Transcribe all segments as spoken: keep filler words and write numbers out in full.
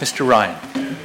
Mister Ryan.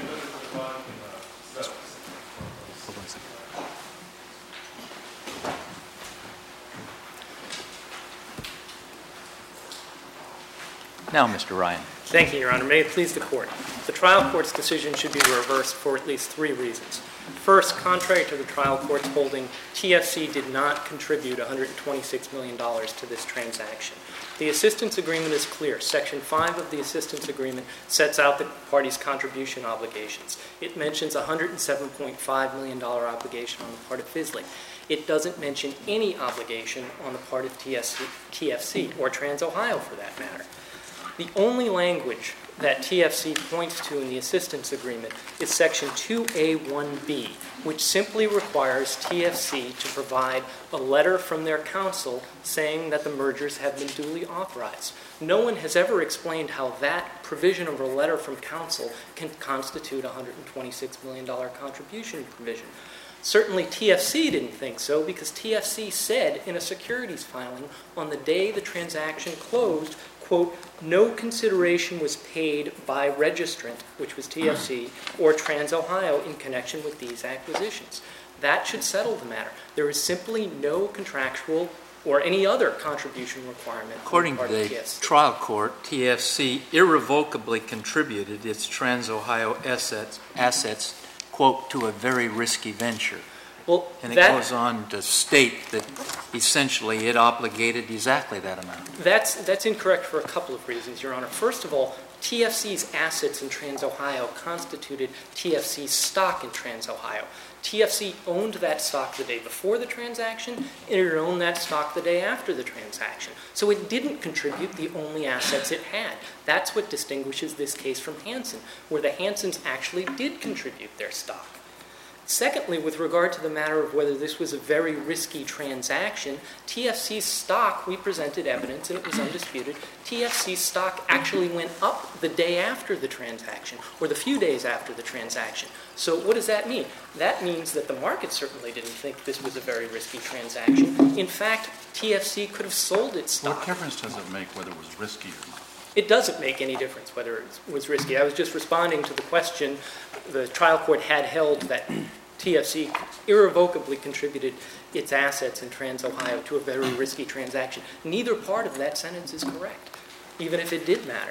Now, Mister Ryan. Thank you, Your Honor. May it please the Court. The trial court's decision should be reversed for at least three reasons. First, contrary to the trial court's holding, T F C did not contribute one hundred twenty-six million dollars to this transaction. The assistance agreement is clear. Section five of the assistance agreement sets out the parties' contribution obligations. It mentions a one hundred seven point five million dollars obligation on the part of FSLIC. It doesn't mention any obligation on the part of T F C, or TransOhio for that matter. The only language that T F C points to in the assistance agreement is Section two A one B, which simply requires T F C to provide a letter from their counsel saying that the mergers have been duly authorized. No one has ever explained how that provision of a letter from counsel can constitute a one hundred twenty-six million dollars contribution provision. Certainly T F C didn't think so, because T F C said in a securities filing on the day the transaction closed, quote, no consideration was paid by registrant, which was T F C, or TransOhio in connection with these acquisitions. That should settle the matter. There is simply no contractual or any other contribution requirement. According to the trial court, T F C irrevocably contributed its TransOhio assets, assets, quote, to a very risky venture. Well, and it that, goes on to state that essentially it obligated exactly that amount. That's, that's incorrect for a couple of reasons, Your Honor. First of all, T F C's assets in TransOhio constituted T F C's stock in TransOhio. T F C owned that stock the day before the transaction, and it owned that stock the day after the transaction. So it didn't contribute the only assets it had. That's what distinguishes this case from Hansen, where the Hansens actually did contribute their stock. Secondly, with regard to the matter of whether this was a very risky transaction, T F C's stock, we presented evidence and it was undisputed, T F C's stock actually went up the day after the transaction, or the few days after the transaction. So what does that mean? That means that the market certainly didn't think this was a very risky transaction. In fact, T F C could have sold its stock. What difference does it make whether it was risky or not? It doesn't make any difference whether it was risky. I was just responding to the question. The trial court had held that T F C irrevocably contributed its assets in TransOhio to a very risky transaction. Neither part of that sentence is correct, even if it did matter.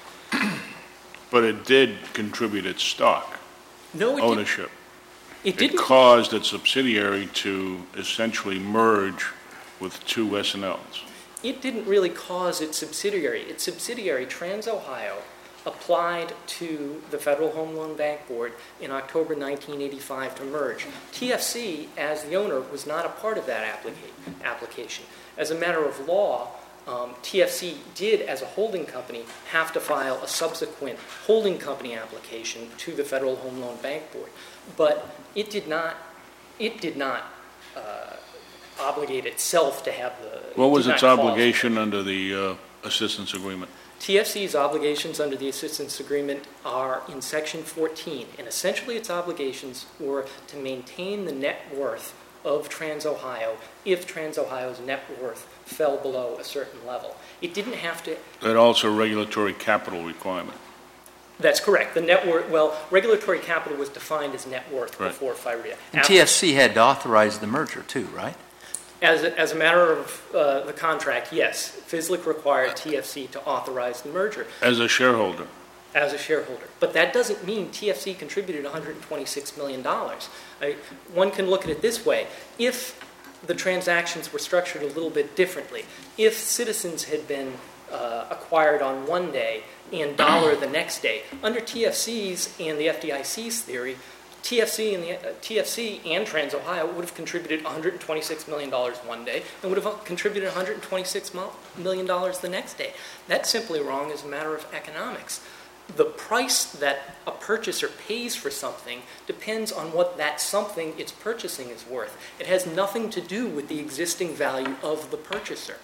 But it did contribute its stock, no, it ownership. Did. It didn't. It caused its subsidiary to essentially merge with two S N Ls. It didn't really cause its subsidiary. Its subsidiary, TransOhio, applied to the Federal Home Loan Bank Board in October nineteen eighty-five to merge. T F C, as the owner, was not a part of that applica- application. As a matter of law, um, T F C did, as a holding company, have to file a subsequent holding company application to the Federal Home Loan Bank Board. But it did not, it did not uh, obligate itself to have the... What was its obligation under the uh, assistance agreement? T F C's obligations under the assistance agreement are in Section fourteen, and essentially its obligations were to maintain the net worth of TransOhio if TransOhio's net worth fell below a certain level. It didn't have to... That also a regulatory capital requirement. That's correct. The net worth, well, regulatory capital was defined as net worth right. before FIREA. And T F C had to authorize the merger too, right? As a, as a matter of uh, the contract, yes. FSLIC required T F C to authorize the merger. As a shareholder. As a shareholder. But that doesn't mean T F C contributed one hundred twenty-six million dollars. I, one can look at it this way. If the transactions were structured a little bit differently, if Citizens had been uh, acquired on one day and Dollar the next day, under T F C's and the F D I C's theory, T F C and the uh, T F C and TransOhio would have contributed one hundred twenty-six million dollars one day and would have contributed one hundred twenty-six million dollars the next day. That's simply wrong as a matter of economics. The price that a purchaser pays for something depends on what that something it's purchasing is worth. It has nothing to do with the existing value of the purchaser.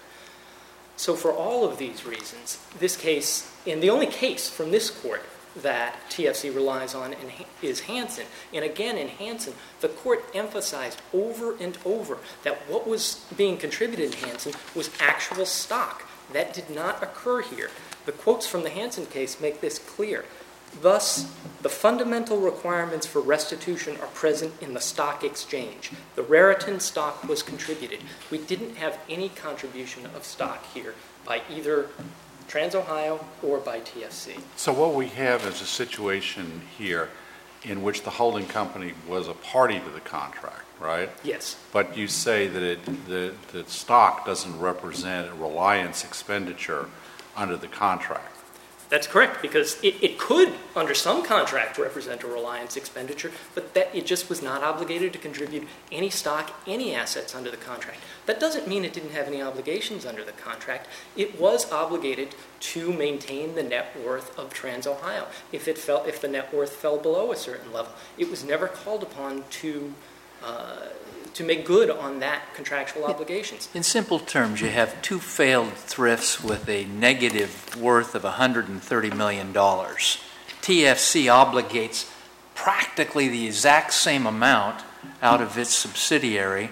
So for all of these reasons, this case, and the only case from this court that T F C relies on is Hansen. And again, in Hansen, the court emphasized over and over that what was being contributed in Hansen was actual stock. That did not occur here. The quotes from the Hansen case make this clear. Thus, the fundamental requirements for restitution are present in the stock exchange. The Raritan stock was contributed. We didn't have any contribution of stock here by either TransOhio or by T F C. So what we have is a situation here in which the holding company was a party to the contract, right? Yes. But you say that it, the, the stock doesn't represent a reliance expenditure under the contract. That's correct, because it, it could, under some contract, represent a reliance expenditure, but that it just was not obligated to contribute any stock, any assets under the contract. That doesn't mean it didn't have any obligations under the contract. It was obligated to maintain the net worth of TransOhio. If it fell, if the net worth fell below a certain level, it was never called upon to uh, to make good on that contractual obligations. In simple terms, you have two failed thrifts with a negative worth of one hundred thirty million dollars. T F C obligates practically the exact same amount out of its subsidiary.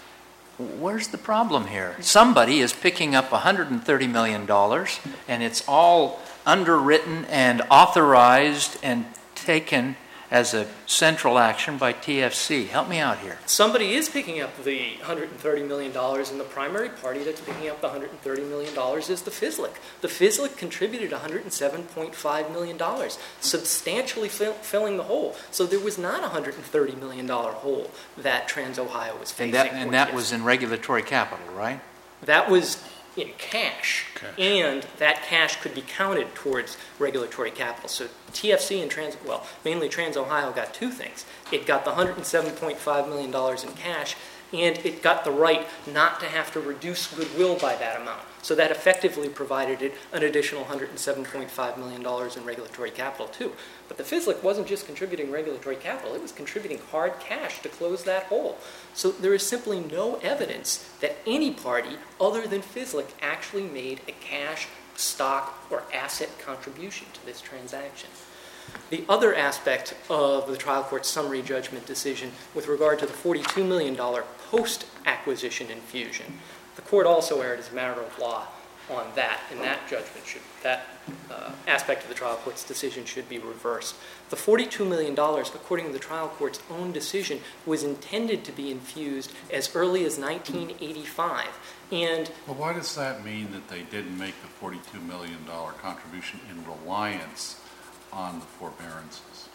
Where's the problem here? Somebody is picking up one hundred thirty million dollars, and it's all underwritten and authorized and taken as a central action by T F C. Help me out here. Somebody is picking up the one hundred thirty million dollars, and the primary party that's picking up the one hundred thirty million dollars is the F S L I C. The F S L I C contributed one hundred seven point five million dollars, substantially fill, filling the hole. So there was not a one hundred thirty million dollars hole that TransOhio was facing. And that, and that was in regulatory capital, right? That was in cash, Cash. and that cash could be counted towards regulatory capital. So T F C and Trans, well, mainly TransOhio got two things. It got the one hundred seven point five million dollars in cash, and it got the right not to have to reduce goodwill by that amount. So that effectively provided it an additional one hundred seven point five million dollars in regulatory capital too. But the F S L I C wasn't just contributing regulatory capital, it was contributing hard cash to close that hole. So there is simply no evidence that any party other than F S L I C actually made a cash, stock, or asset contribution to this transaction. The other aspect of the trial court's summary judgment decision with regard to the forty-two million dollars post-acquisition infusion, the court also erred as a matter of law on that, and that judgment should, that uh, aspect of the trial court's decision should be reversed. The forty-two million dollars, according to the trial court's own decision, was intended to be infused as early as nineteen eighty-five. And Well, why does that mean that they didn't make the forty-two million dollars contribution in reliance on the forbearances?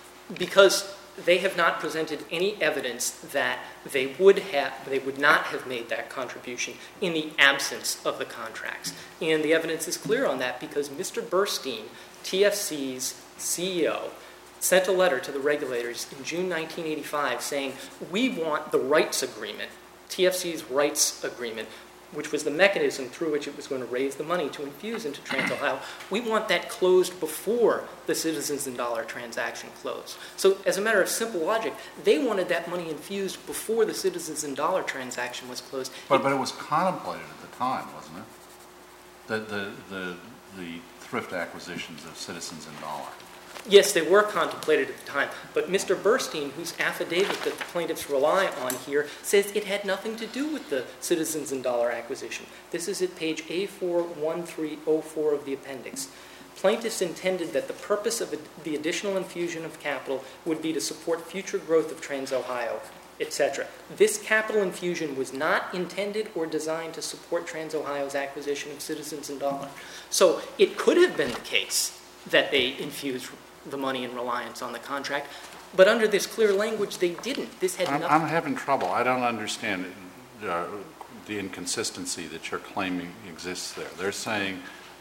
because they have not presented any evidence that they would have, they would not have made that contribution in the absence of the contracts. And the evidence is clear on that because Mister Burstein, T F C's C E O, sent a letter to the regulators in June nineteen eighty-five saying, we want the rights agreement, T F C's rights agreement, which was the mechanism through which it was going to raise the money to infuse into TransOhio. We want that closed before the Citizens and Dollar transaction closed. So as a matter of simple logic, they wanted that money infused before the Citizens and Dollar transaction was closed. But, but it was contemplated at the time, wasn't it? The, the, the, the thrift acquisitions of Citizens and Dollar. Yes, they were contemplated at the time, but Mister Burstein, whose affidavit that the plaintiffs rely on here, says it had nothing to do with the Citizens and Dollar acquisition. This is at page A four one three oh four of the appendix. Plaintiffs intended that the purpose of the additional infusion of capital would be to support future growth of TransOhio, et cetera. This capital infusion was not intended or designed to support TransOhio's acquisition of Citizens and Dollar. So it could have been the case that they infused the money in reliance on the contract, but under this clear language, they didn't. This had I'm, nothing. I'm having trouble. I don't understand uh, the inconsistency that you're claiming exists there. They're saying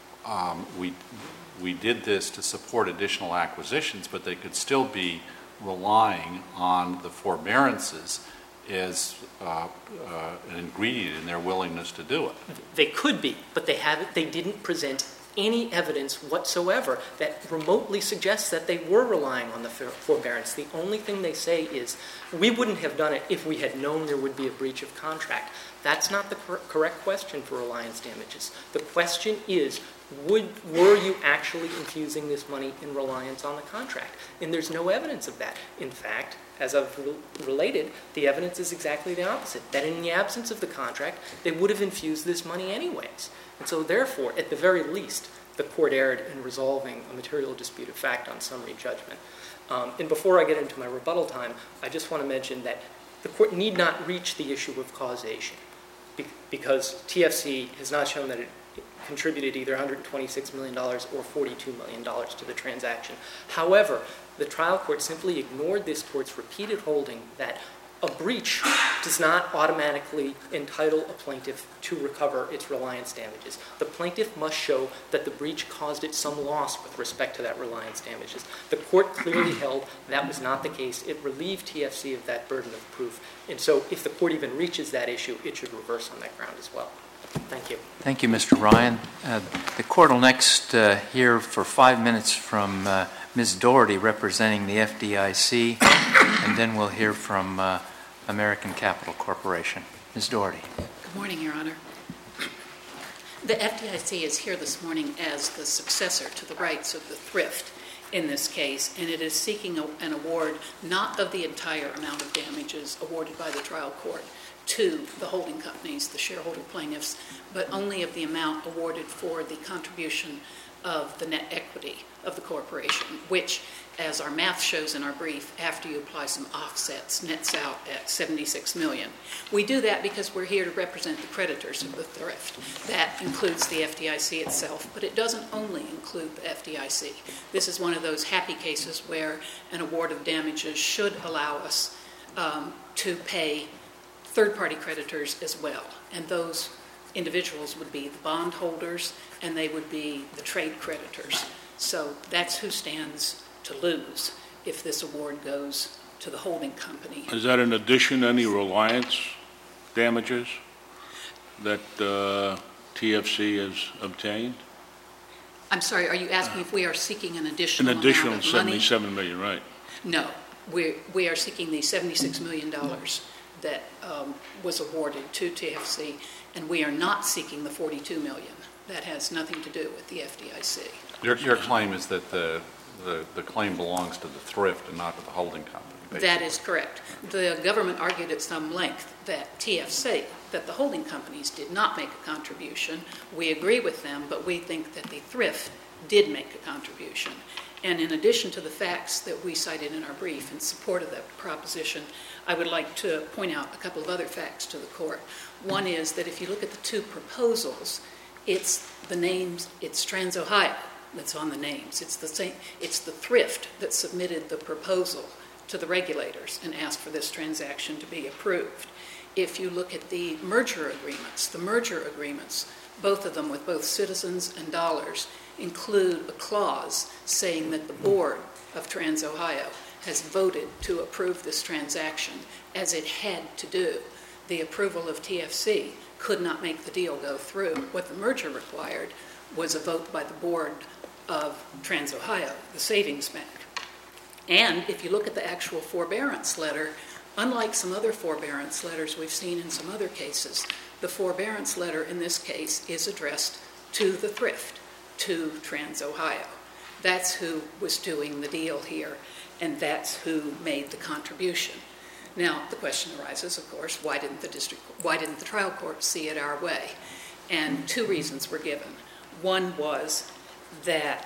um, we we did this to support additional acquisitions, but they could still be relying on the forbearances as uh, uh, an ingredient in their willingness to do it. They could be, but they haven't. They didn't present any evidence whatsoever that remotely suggests that they were relying on the forbearance. The only thing they say is, we wouldn't have done it if we had known there would be a breach of contract. That's not the cor- correct question for reliance damages. The question is, would, were you actually infusing this money in reliance on the contract? And there's no evidence of that. In fact, as I've re- related, the evidence is exactly the opposite, that in the absence of the contract, they would have infused this money anyways. And so therefore, at the very least, the court erred in resolving a material dispute of fact on summary judgment. Um, and before I get into my rebuttal time, I just want to mention that the court need not reach the issue of causation be- because T F C has not shown that it contributed either one hundred twenty-six million dollars or forty-two million dollars to the transaction. However, the trial court simply ignored this court's repeated holding that a breach does not automatically entitle a plaintiff to recover its reliance damages. The plaintiff must show that the breach caused it some loss with respect to that reliance damages. The court clearly held that was not the case. It relieved T F C of that burden of proof. And so if the court even reaches that issue, it should reverse on that ground as well. Thank you. Thank you, Mister Ryan. Uh, the court will next uh, hear for five minutes from uh, Miz Doherty representing the F D I C, and then we'll hear from uh, American Capital Corporation. Miz Doherty. Good morning, Your Honor. The F D I C is here this morning as the successor to the rights of the thrift in this case, and it is seeking a, an award not of the entire amount of damages awarded by the trial court to the holding companies, the shareholder plaintiffs, but only of the amount awarded for the contribution of the net equity of the corporation, which, as our math shows in our brief, after you apply some offsets, nets out at seventy-six million dollars. We do that because we're here to represent the creditors of the thrift. That includes the F D I C itself, but it doesn't only include the F D I C. This is one of those happy cases where an award of damages should allow us um, to pay third-party creditors as well, and those individuals would be the bondholders and they would be the trade creditors. So that's who stands to lose if this award goes to the holding company. Is that in addition to any reliance damages that uh, T F C has obtained? I'm sorry, are you asking if we are seeking an additional An additional amount of money? seventy-seven million, right? No, we we are seeking the seventy-six million dollars that um, was awarded to T F C, and we are not seeking the forty-two million dollars. That has nothing to do with the F D I C. Your, your claim is that the, the, the claim belongs to the thrift and not to the holding company, basically. That is correct. The government argued at some length that T F C, that the holding companies did not make a contribution. We agree with them, but we think that the thrift did make a contribution. And in addition to the facts that we cited in our brief in support of that proposition, I would like to point out a couple of other facts to the court. One is that if you look at the two proposals, it's the names, it's TransOhio that's on the names. It's the same, it's the thrift that submitted the proposal to the regulators and asked for this transaction to be approved. If you look at the merger agreements, the merger agreements, both of them with both Citizens and Dollars, include a clause saying that the board of TransOhio has voted to approve this transaction as it had to do. The approval of T F C could not make the deal go through. What the merger required was a vote by the board of TransOhio, the savings bank. And if you look at the actual forbearance letter, unlike some other forbearance letters we've seen in some other cases, the forbearance letter in this case is addressed to the thrift, to TransOhio. That's who was doing the deal here, and that's who made the contribution. Now, the question arises, of course, why didn't the district, why didn't the trial court see it our way? And two reasons were given. One was that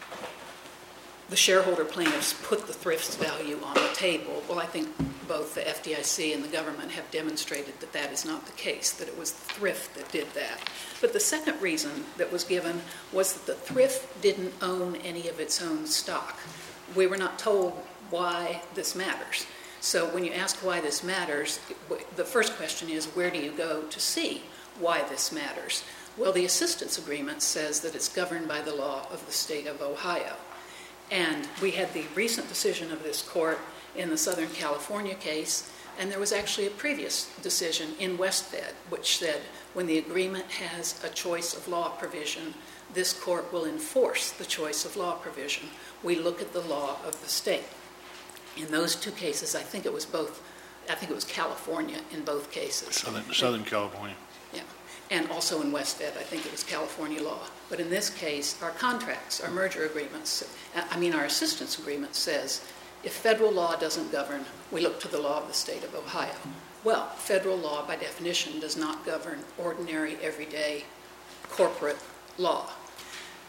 the shareholder plaintiffs put the thrift's value on the table. Well, I think both the F D I C and the government have demonstrated that that is not the case, that it was the thrift that did that. But the second reason that was given was that the thrift didn't own any of its own stock. We were not told why this matters. So when you ask why this matters, the first question is, where do you go to see why this matters? Well, the assistance agreement says that it's governed by the law of the state of Ohio. And we had the recent decision of this court in the Southern California case, and there was actually a previous decision in Westfed which said when the agreement has a choice of law provision, this court will enforce the choice of law provision. We look at the law of the state. In those two cases, I think it was both, I think it was California in both cases. Southern, Southern California. Yeah, and also in Westfed, I think it was California law. But in this case, our contracts, our merger agreements, I mean our assistance agreement says, if federal law doesn't govern, we look to the law of the state of Ohio. Well, federal law, by definition, does not govern ordinary, everyday corporate law.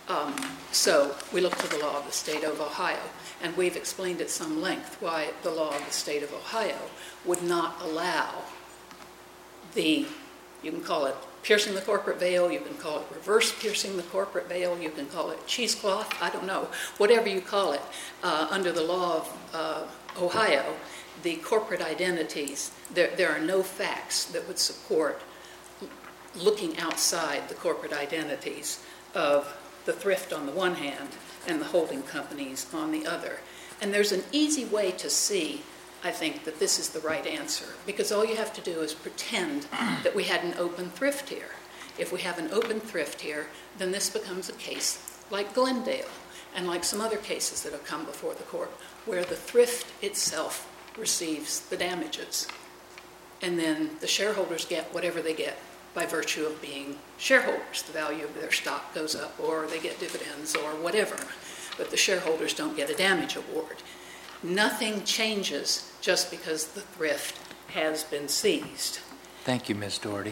Um, so we look to the law of the state of Ohio, and we've explained at some length why the law of the state of Ohio would not allow the, you can call it piercing the corporate veil, you can call it reverse piercing the corporate veil, you can call it cheesecloth, I don't know, whatever you call it, uh, under the law of uh, Ohio, the corporate identities, there, there are no facts that would support looking outside the corporate identities of the thrift on the one hand and the holding companies on the other. And there's an easy way to see, I think, that this is the right answer, because all you have to do is pretend that we had an open thrift here. If we have an open thrift here, then this becomes a case like Glendale and like some other cases that have come before the court, where the thrift itself receives the damages. And then the shareholders get whatever they get by virtue of being shareholders. The value of their stock goes up, or they get dividends, or whatever. But the shareholders don't get a damage award. Nothing changes just because the thrift has been seized. Thank you, Miz Doherty.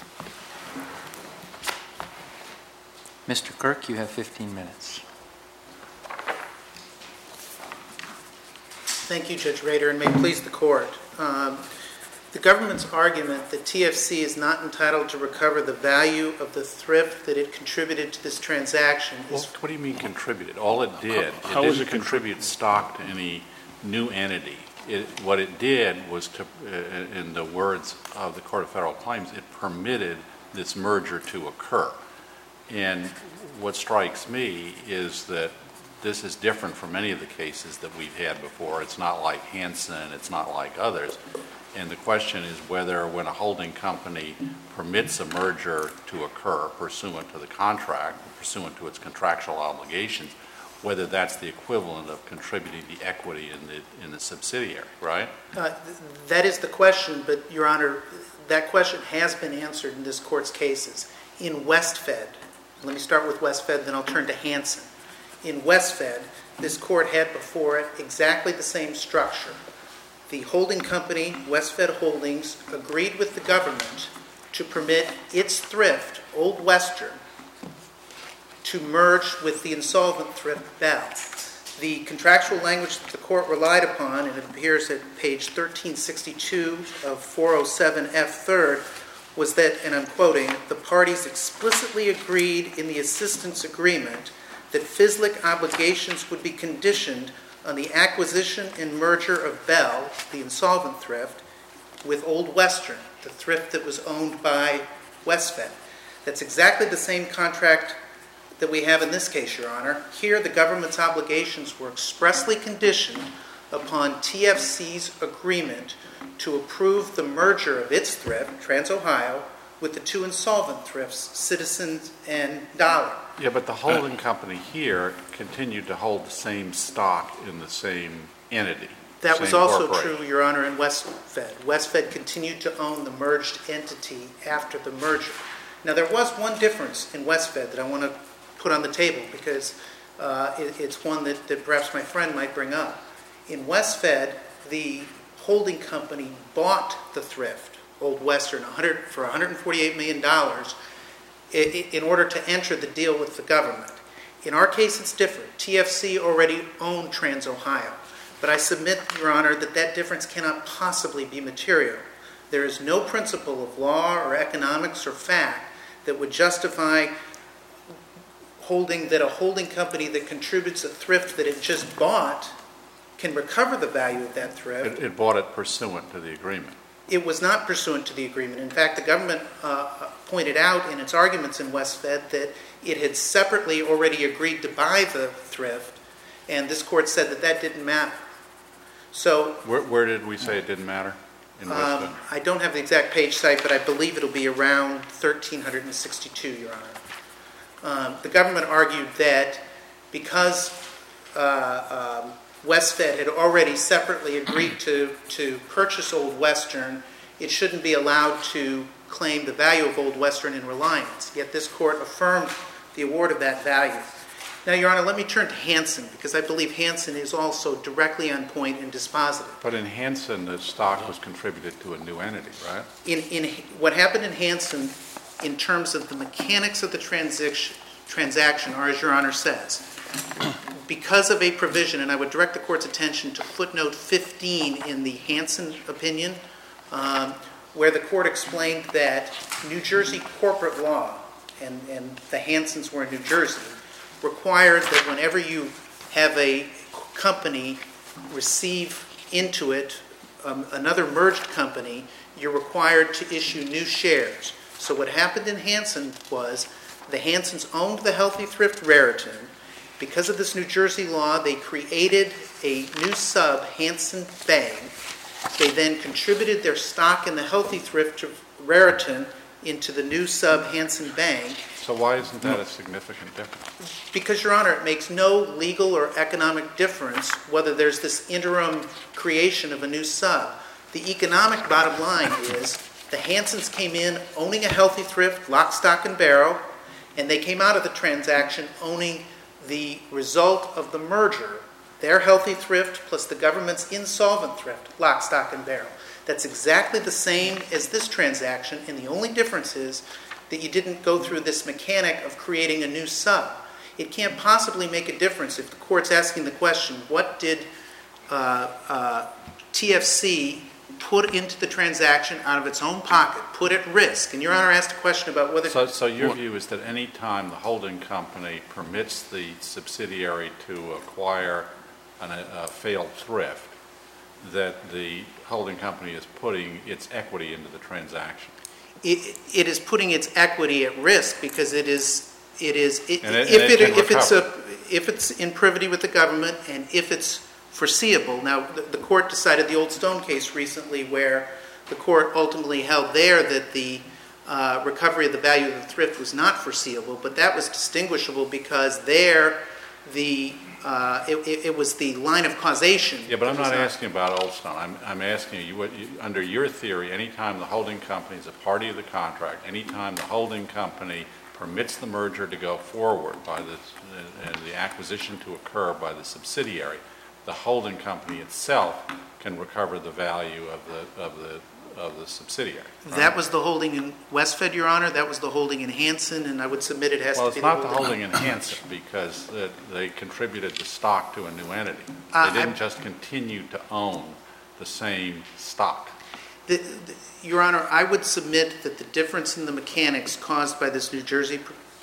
Mister Kirk, you have fifteen minutes. Thank you, Judge Rader, and may it please the court. Um, the government's argument that T F C is not entitled to recover the value of the thrift that it contributed to this transaction Well, is... what do you mean contributed? All it did, How- it how was didn't it contribute stock to any new entity. It, what it did was to, uh, in the words of the Court of Federal Claims, it permitted this merger to occur. And what strikes me is that this is different from any of the cases that we've had before. It's not like Hansen, it's not like others. And the question is whether when a holding company permits a merger to occur pursuant to the contract, pursuant to its contractual obligations, whether that's the equivalent of contributing the equity in the in the subsidiary, right? Uh, th- that is the question, but, Your Honor, that question has been answered in this court's cases. In Westfed, let me start with Westfed, then I'll turn to Hansen. In Westfed, this court had before it exactly the same structure. The holding company, Westfed Holdings, agreed with the government to permit its thrift, Old Western, to merge with the insolvent thrift, Bell. The contractual language that the court relied upon, and it appears at page thirteen sixty-two of four oh seven F third, was that, and I'm quoting, the parties explicitly agreed in the assistance agreement that F S L I C obligations would be conditioned on the acquisition and merger of Bell, the insolvent thrift, with Old Western, the thrift that was owned by Westfed. That's exactly the same contract that we have in this case, Your Honor. Here, the government's obligations were expressly conditioned upon T F C's agreement to approve the merger of its thrift, Trans-Ohio, with the two insolvent thrifts, Citizens and Dollar. Yeah, but the holding company here continued to hold the same stock in the same entity. That was same also corporation. true, Your Honor, in Westfed. Westfed continued to own the merged entity after the merger. Now, there was one difference in Westfed that I want to put on the table because uh, it, it's one that, that perhaps my friend might bring up. In Westfed, the holding company bought the thrift, Old Western, one hundred, for one hundred forty-eight million dollars in, in order to enter the deal with the government. In our case, it's different. T F C already owned Trans-Ohio. But I submit, Your Honor, that that difference cannot possibly be material. There is no principle of law or economics or fact that would justify holding that a holding company that contributes a thrift that it just bought can recover the value of that thrift. It, it bought it pursuant to the agreement. It was not pursuant to the agreement. In fact, the government uh, pointed out in its arguments in Westfed that it had separately already agreed to buy the thrift, and this court said that that didn't matter. So, Where, where did we say it didn't matter? In Westfed? um, I don't have the exact page site, but I believe it'll be around thirteen sixty-two, Your Honor. Um, the government argued that because uh, um, Westfed had already separately agreed to, to purchase Old Western, it shouldn't be allowed to claim the value of Old Western in reliance. Yet this court affirmed the award of that value. Now, Your Honor, let me turn to Hansen, because I believe Hansen is also directly on point and dispositive. But in Hansen, the stock was contributed to a new entity, right? In, in what happened in Hansen, in terms of the mechanics of the transaction, transaction are, as Your Honor says, because of a provision, and I would direct the Court's attention to footnote fifteen in the Hansen opinion, um, where the Court explained that New Jersey corporate law, and, and the Hansens were in New Jersey, required that whenever you have a company receive into it um, another merged company, you're required to issue new shares. So what happened in Hansen was the Hansens owned the Healthy Thrift Raritan. Because of this New Jersey law, they created a new sub, Hansen Bank. They then contributed their stock in the Healthy Thrift Raritan into the new sub, Hansen Bank. So why isn't that a significant difference? Because, Your Honor, it makes no legal or economic difference whether there's this interim creation of a new sub. The economic bottom line is the Hansens came in owning a Healthy Thrift, lock, stock, and barrel, and they came out of the transaction owning the result of the merger, their Healthy Thrift plus the government's insolvent thrift, lock, stock, and barrel. That's exactly the same as this transaction, and the only difference is that you didn't go through this mechanic of creating a new sub. It can't possibly make a difference if the Court's asking the question, what did uh, uh, T F C put into the transaction out of its own pocket, put at risk? And Your Honor asked a question about whether... So, so your view is that any time the holding company permits the subsidiary to acquire an, a failed thrift, that the holding company is putting its equity into the transaction? It, it is putting its equity at risk because it is... It is it, and it, if, and it, it if, it's a, if it's in privity with the government and if it's foreseeable. Now, the, the Court decided the Old Stone case recently where the Court ultimately held there that the uh, recovery of the value of the thrift was not foreseeable, but that was distinguishable because there the uh, it, it, it was the line of causation. Yeah, but I'm not, not asking about Old Stone. I'm, I'm asking you, what you, under your theory, anytime the holding company is a party of the contract, anytime the holding company permits the merger to go forward by the, and the acquisition to occur by the subsidiary, the holding company itself can recover the value of the of the of the subsidiary. Right? That was the holding in Westfed, Your Honor. That was the holding in Hansen, and I would submit it has well, to be the holding. the Well, holding. it's not the holding in Hansen because it, they contributed the stock to a new entity. Uh, they didn't I, just continue to own the same stock. The, the, Your Honor, I would submit that the difference in the mechanics caused by this New Jersey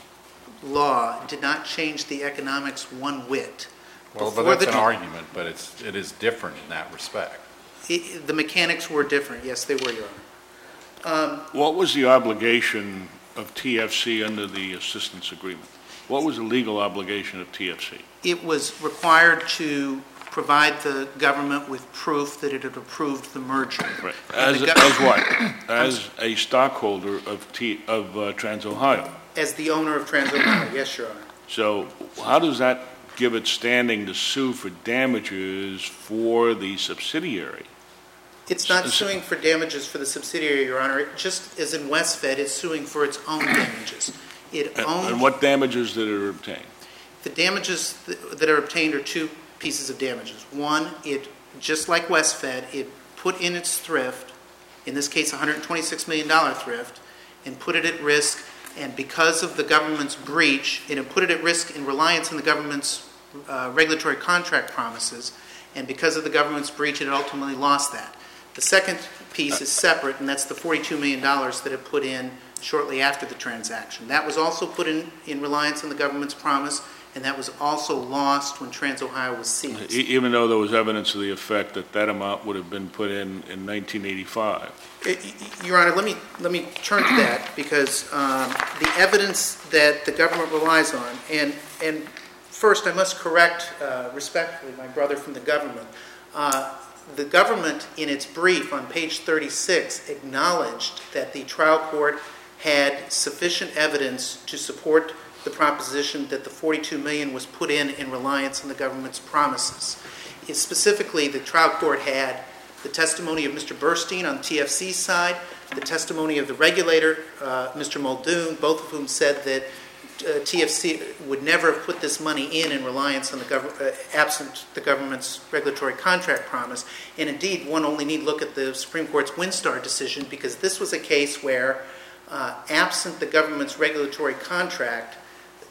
law did not change the economics one whit. Well, Before but that's the, an argument, but it's it is different in that respect. It, the mechanics were different. Yes, they were, Your Honor. Um, What was the obligation of T F C under the assistance agreement? What was the legal obligation of T F C? It was required to provide the government with proof that it had approved the merger. Right. As, go- as what? As a stockholder of T, of uh, TransOhio. As the owner of TransOhio, yes, Your Honor. So how does that give it standing to sue for damages for the subsidiary? It's not So- suing for damages for the subsidiary, Your Honor. It just as in Westfed, it's suing for its own damages. It And, owned and what damages did it obtain? the damages th- that are obtained are two pieces of damages. One, it just like Westfed, it put in its thrift, in this case, a one hundred twenty-six million dollars thrift, and put it at risk. And because of the government's breach, it had put it at risk in reliance on the government's uh, regulatory contract promises. And because of the government's breach, it ultimately lost that. The second piece is separate, and that's the forty-two million dollars that it put in shortly after the transaction. That was also put in in reliance on the government's promise, and that was also lost when TransOhio was seized. E- Even though there was evidence of the effect that that amount would have been put in in nineteen eighty-five. Your Honor, let me let me turn to that because um, the evidence that the government relies on, and and first I must correct uh, respectfully my brother from the government. Uh, the government, in its brief on page thirty-six, acknowledged that the trial court had sufficient evidence to support the proposition that the forty-two million dollars was put in in reliance on the government's promises. It, specifically, the trial court had the testimony of Mister Burstein on T F C's side, the testimony of the regulator, uh, Mister Muldoon, both of whom said that uh, T F C would never have put this money in in reliance on the gov- uh, absent the government's regulatory contract promise. And indeed, one only need look at the Supreme Court's Winstar decision because this was a case where, uh, absent the government's regulatory contract,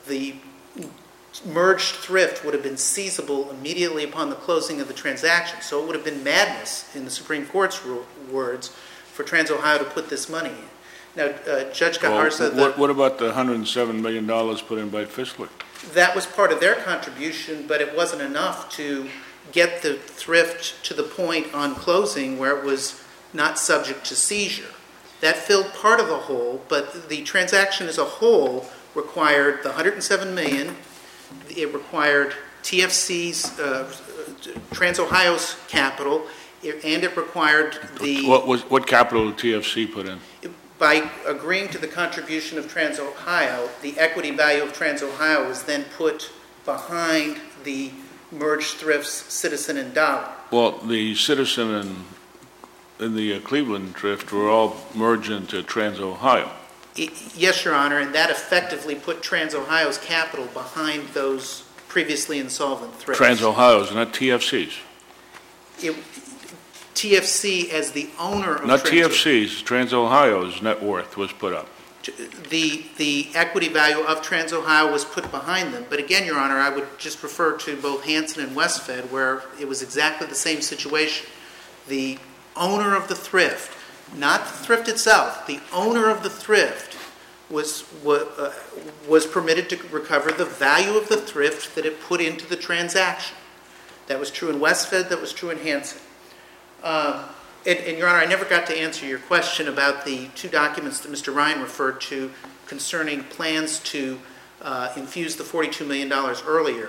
the merged thrift would have been seizable immediately upon the closing of the transaction. So it would have been madness, in the Supreme Court's ru- words, for TransOhio to put this money in. Now, uh, Judge Gaharza... Well, what, what about the one hundred seven million dollars put in by Fischler? That was part of their contribution, but it wasn't enough to get the thrift to the point on closing where it was not subject to seizure. That filled part of the hole, but the transaction as a whole required the one hundred seven million dollars. It required T F C's, uh, TransOhio's capital, and it required the... What was what capital did T F C put in? By agreeing to the contribution of TransOhio, the equity value of TransOhio was then put behind the merged thrifts, Citizen and Dollar. Well, the Citizen and, and the uh, Cleveland thrift were all merged into TransOhio. Yes, Your Honor, and that effectively put TransOhio's capital behind those previously insolvent thrifts. TransOhio's, not T F C's. It, T F C as the owner of Not Trans- T F C's, TransOhio's net worth was put up. The, the equity value of TransOhio was put behind them. But again, Your Honor, I would just refer to both Hansen and Westfed, where it was exactly the same situation. The owner of the thrift, not the thrift itself, the owner of the thrift was, was, uh, was permitted to recover the value of the thrift that it put into the transaction. That was true in Westfed, that was true in Hansen. Um, and, and, Your Honor, I never got to answer your question about the two documents that Mister Ryan referred to concerning plans to uh, infuse the forty-two million dollars earlier.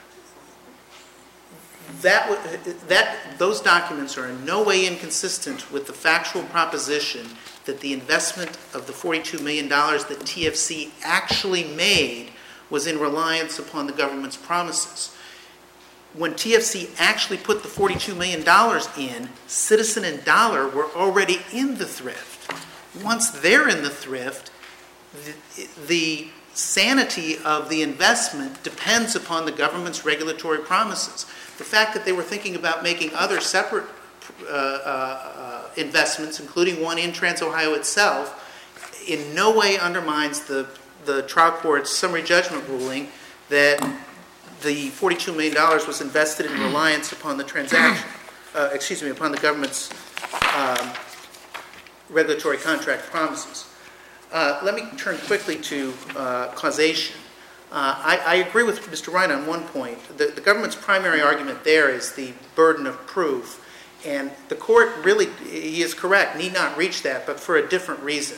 That, that, those documents are in no way inconsistent with the factual proposition that the investment of the forty-two million dollars that T F C actually made was in reliance upon the government's promises. When T F C actually put the forty-two million dollars in, Citizen and Dollar were already in the thrift. Once they're in the thrift, the, the sanity of the investment depends upon the government's regulatory promises. The fact that they were thinking about making other separate uh, uh, investments, including one in TransOhio itself, in no way undermines the, the trial court's summary judgment ruling that the forty-two million dollars was invested in reliance upon the transaction, uh, excuse me, upon the government's um, regulatory contract promises. Uh, let me turn quickly to uh, causation. Uh, I, I agree with Mister Ryan on one point. The, the government's primary argument there is the burden of proof, and the court really, he is correct, need not reach that, but for a different reason.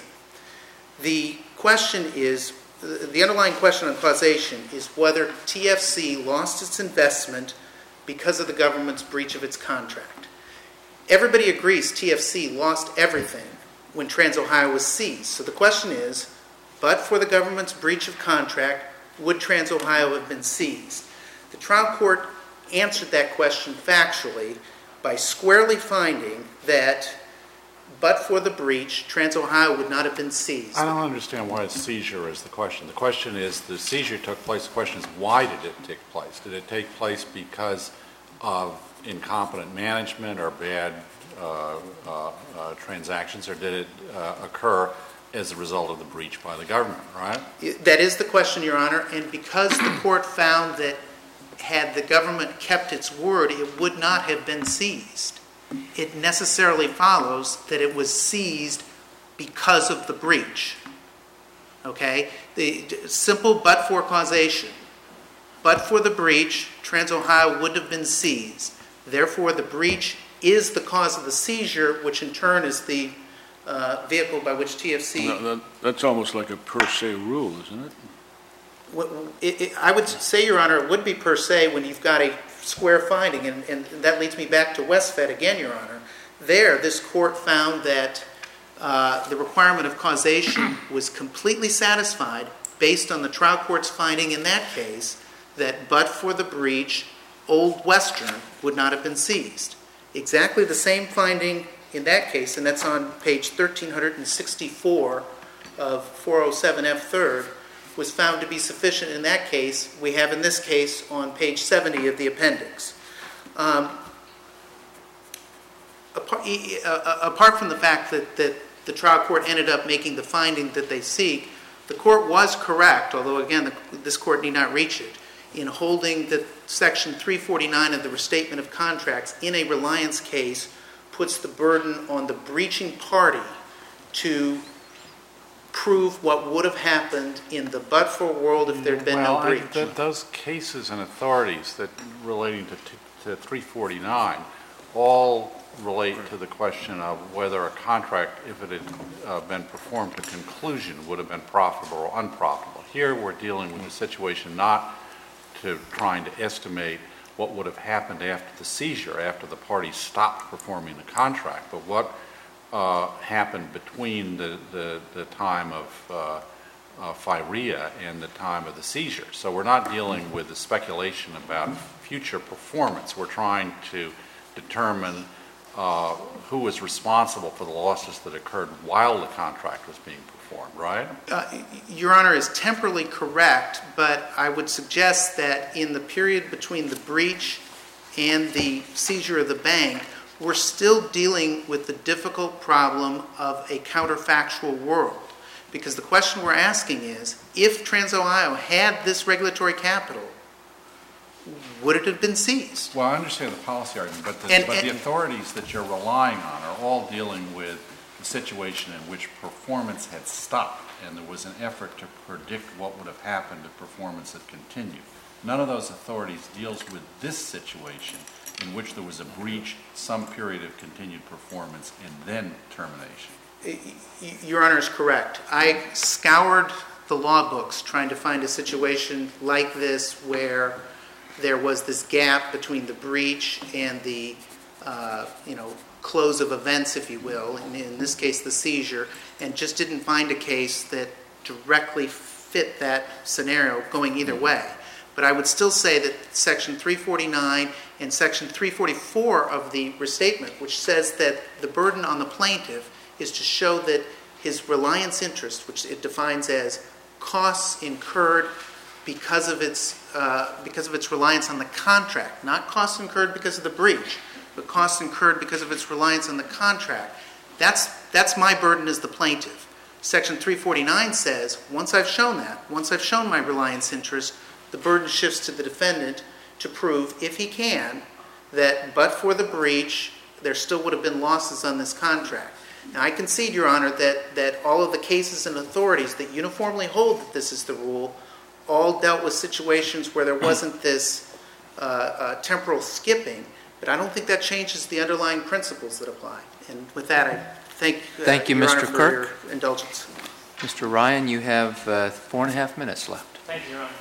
The question is, the underlying question on causation is whether T F C lost its investment because of the government's breach of its contract. Everybody agrees T F C lost everything when TransOhio was seized. So the question is, but for the government's breach of contract, would TransOhio have been seized? The trial court answered that question factually by squarely finding that but for the breach, TransOhio would not have been seized. I don't understand why seizure is the question. The question is, the seizure took place. The question is, why did it take place? Did it take place because of incompetent management or bad uh, uh, uh, transactions, or did it uh, occur as a result of the breach by the government, right? That is the question, Your Honor, and because the court found that had the government kept its word, it would not have been seized. It necessarily follows that it was seized because of the breach. Okay? The simple but-for causation. But for the breach, TransOhio would have been seized. Therefore, the breach is the cause of the seizure, which in turn is the uh, vehicle by which T F C... No, that, that's almost like a per se rule, isn't it? It, it? I would say, Your Honor, it would be per se when you've got a square finding, and, and that leads me back to Westfed again, Your Honor. There, this court found that uh, the requirement of causation was completely satisfied based on the trial court's finding in that case that but for the breach, Old Western would not have been seized. Exactly the same finding in that case, and that's on page thirteen sixty-four of four oh seven F third, was found to be sufficient in that case. We have in this case on page seventy of the appendix. Um, apart, uh, apart from the fact that, that the trial court ended up making the finding that they seek, The court was correct, although again, the, this court need not reach it, in holding that Section three forty-nine of the Restatement of Contracts in a reliance case puts the burden on the breaching party to prove what would have happened in the but-for world if there had been well, no breach. I, th- those cases and authorities that relating to, t- to three forty-nine all relate to the question of whether a contract, if it had uh, been performed to conclusion, would have been profitable or unprofitable. Here we're dealing with a situation not to trying to estimate what would have happened after the seizure, after the parties stopped performing the contract, but what uh, happened between the, the, the time of uh, uh, FIREA and the time of the seizure. So we're not dealing with the speculation about future performance. We're trying to determine uh, who was responsible for the losses that occurred while the contract was being performed, right? Uh, Your Honor is temporally correct, but I would suggest that in the period between the breach and the seizure of the bank, we're still dealing with the difficult problem of a counterfactual world. Because the question we're asking is, if Trans-Ohio had this regulatory capital, would it have been seized? Well, I understand the policy argument, but the, And- but the and- authorities that you're relying on are all dealing with the situation in which performance had stopped and there was an effort to predict what would have happened if performance had continued. None of those authorities deals with this situation in which there was a breach, some period of continued performance, and then termination. Your Honor is correct. I scoured the law books trying to find a situation like this where there was this gap between the breach and the, uh, you know, close of events, if you will, and in this case the seizure, and just didn't find a case that directly fit that scenario going either way. But I would still say that Section three forty-nine and Section three forty-four of the restatement, which says that the burden on the plaintiff is to show that his reliance interest, which it defines as costs incurred because of its uh, because of its reliance on the contract, not costs incurred because of the breach, but costs incurred because of its reliance on the contract. That's that's my burden as the plaintiff. Section three forty-nine says, once I've shown that, once I've shown my reliance interest, the burden shifts to the defendant to prove, if he can, that but for the breach, there still would have been losses on this contract. Now, I concede, Your Honor, that, that all of the cases and authorities that uniformly hold that this is the rule all dealt with situations where there wasn't this uh, uh, temporal skipping, but I don't think that changes the underlying principles that apply. And with that, I thank, uh, Thank you, Your Mister Honor, for Kirk. your indulgence. Mister Ryan, you have uh, four and a half minutes left. Thank you, Your Honor.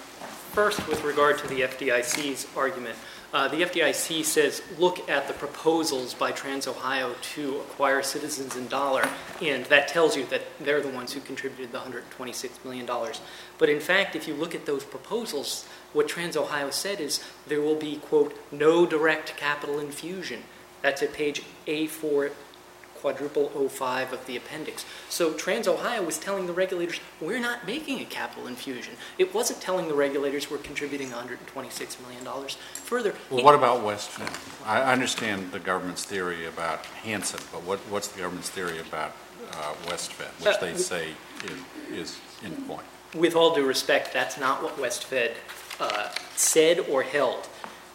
First, with regard to the F D I C's argument, uh, the F D I C says look at the proposals by Trans-Ohio to acquire Citizens and Dollar, and that tells you that they're the ones who contributed the one hundred twenty-six million dollars. But in fact, if you look at those proposals, what Trans-Ohio said is there will be, quote, no direct capital infusion. That's at page A four, quadruple oh five of the appendix. So Trans-Ohio was telling the regulators, we're not making a capital infusion. It wasn't telling the regulators we're contributing one hundred twenty-six million dollars. Further, Well, he- what about Westfed? I I understand the government's theory about Hansen, but what, what's the government's theory about uh, Westfed, which Uh, they say is, is in point? with all due respect, that's not what Westfed uh, said or held.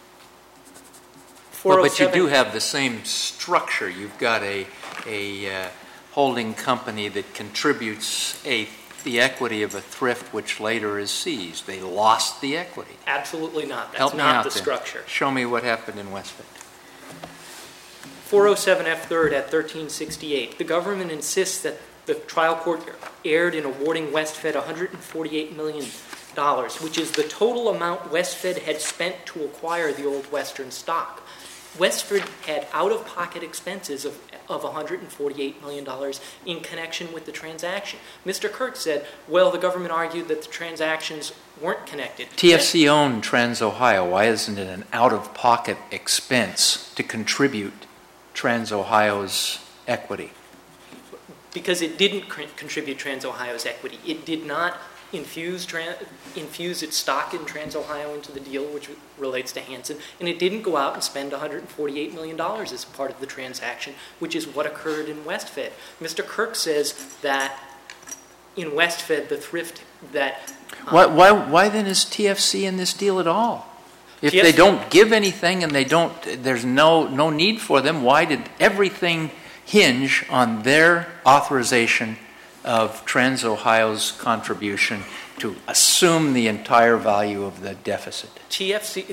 Well, but you four oh seven do have the same structure. You've got a, a uh, holding company that contributes a, the equity of a thrift which later is seized. They lost the equity. Absolutely not. That's Help me not out the then. structure. Show me what happened in Westfed. four oh seven F third at thirteen sixty-eight. The government insists that the trial court erred in awarding Westfed one hundred forty-eight million dollars, which is the total amount Westfed had spent to acquire the old Western stock. Westfed had out-of-pocket expenses of, of one hundred forty-eight million dollars in connection with the transaction. Mister Kirk said, well, the government argued that the transactions weren't connected. T F C owned Trans-Ohio. Why isn't it an out-of-pocket expense to contribute Trans-Ohio's equity? Because it didn't cr- contribute Trans-Ohio's equity. It did not infuse tran- infuse its stock in Trans-Ohio into the deal, which relates to Hansen, and it didn't go out and spend one hundred forty-eight million dollars as part of the transaction, which is what occurred in Westfed. Mister Kirk says that in Westfed, the thrift that... uh, Why, why, why then is T F C in this deal at all? If T F C they don't give anything and they don't, there's no, no need for them, why did everything hinge on their authorization of TransOhio's contribution to assume the entire value of the deficit? T F C,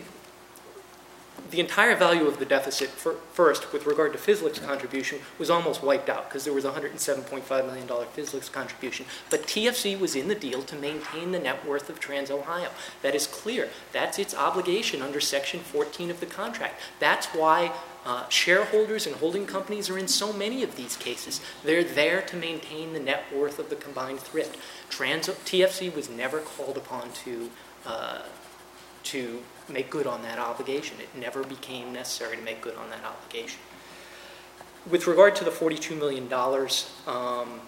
the entire value of the deficit, for, first, with regard to Physlic's contribution, was almost wiped out because there was a one hundred seven point five million dollars Physlic's contribution. But T F C was in the deal to maintain the net worth of TransOhio. That is clear. That's its obligation under Section fourteen of the contract. That's why uh, shareholders and holding companies are in so many of these cases. They're there to maintain the net worth of the combined thrift. Trans- T F C was never called upon to uh, to make good on that obligation. It never became necessary to make good on that obligation. With regard to the forty-two million dollars, um,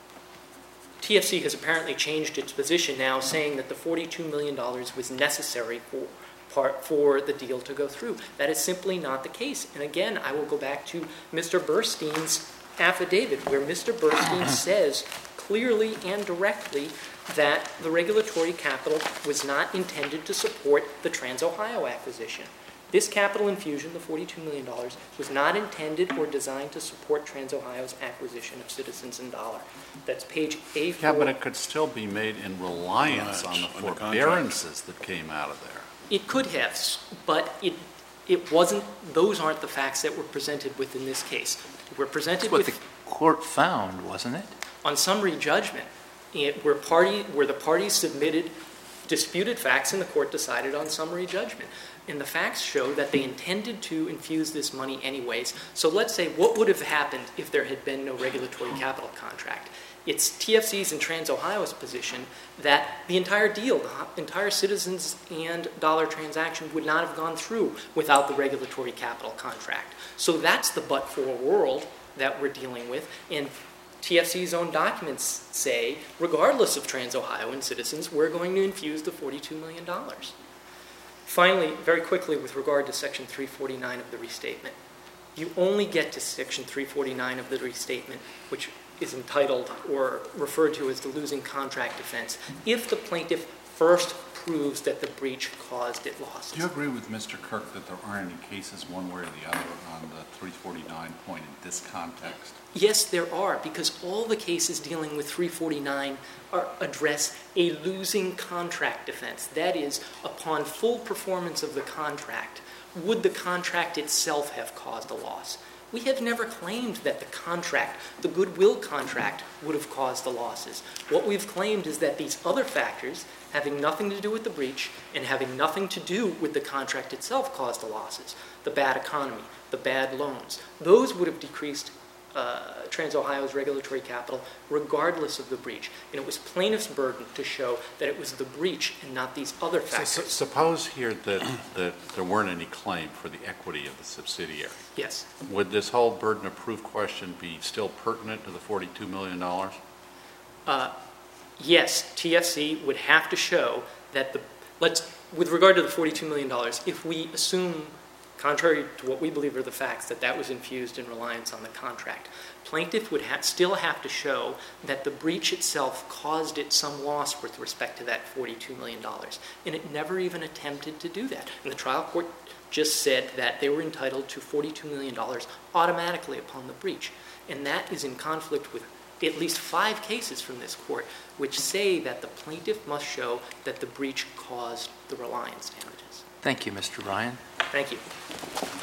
T F C has apparently changed its position now, saying that the forty-two million dollars was necessary for, part, for the deal to go through. That is simply not the case. And again, I will go back to Mister Burstein's affidavit, where Mister Burstein says clearly and directly that the regulatory capital was not intended to support the TransOhio acquisition. This capital infusion, the forty-two million dollars, was not intended or designed to support TransOhio's acquisition of Citizens and Dollar. That's page A four. Yeah, but it could still be made in reliance on the On the contract. forbearances that came out of there. It could have, but it it wasn't. Those aren't the facts that were presented within this case. We're presented That's what with the court found, wasn't it? on summary judgment, it, where party where the parties submitted disputed facts and the court decided on summary judgment. And the facts show that they intended to infuse this money anyways. So let's say what would have happened if there had been no regulatory capital contract. It's T F C's and TransOhio's position that the entire deal, the entire Citizens and Dollar transaction would not have gone through without the regulatory capital contract. So that's the but-for world that we're dealing with. And T F C's own documents say, regardless of TransOhio and Citizens, we're going to infuse the forty-two million dollars. Finally, very quickly, with regard to Section three forty-nine of the restatement, you only get to Section three forty-nine of the restatement, which is entitled or referred to as the losing contract defense, if the plaintiff first proves that the breach caused it losses. Do you agree with Mister Kirk that there aren't any cases one way or the other on the three forty-nine point in this context? Yes, there are, because all the cases dealing with three forty-nine are, address a losing contract defense. That is, upon full performance of the contract, would the contract itself have caused a loss? We have never claimed that the contract, the goodwill contract, would have caused the losses. What we've claimed is that these other factors, having nothing to do with the breach and having nothing to do with the contract itself, caused the losses. The bad economy, the bad loans, those would have decreased uh, TransOhio's regulatory capital regardless of the breach. And it was plaintiff's burden to show that it was the breach and not these other factors. So, so, suppose here that, that there weren't any claim for the equity of the subsidiary. Yes. Would this whole burden of proof question be still pertinent to the forty-two million dollars? Uh, yes, T F C would have to show that the, let's, with regard to the forty-two million dollars, if we assume, contrary to what we believe are the facts, that that was infused in reliance on the contract, plaintiff would ha- still have to show that the breach itself caused it some loss with respect to that forty-two million dollars. And it never even attempted to do that. And the trial court just said that they were entitled to forty-two million dollars automatically upon the breach. And that is in conflict with at least five cases from this court, which say that the plaintiff must show that the breach caused the reliance damages. Thank you, Mister Ryan. Thank you.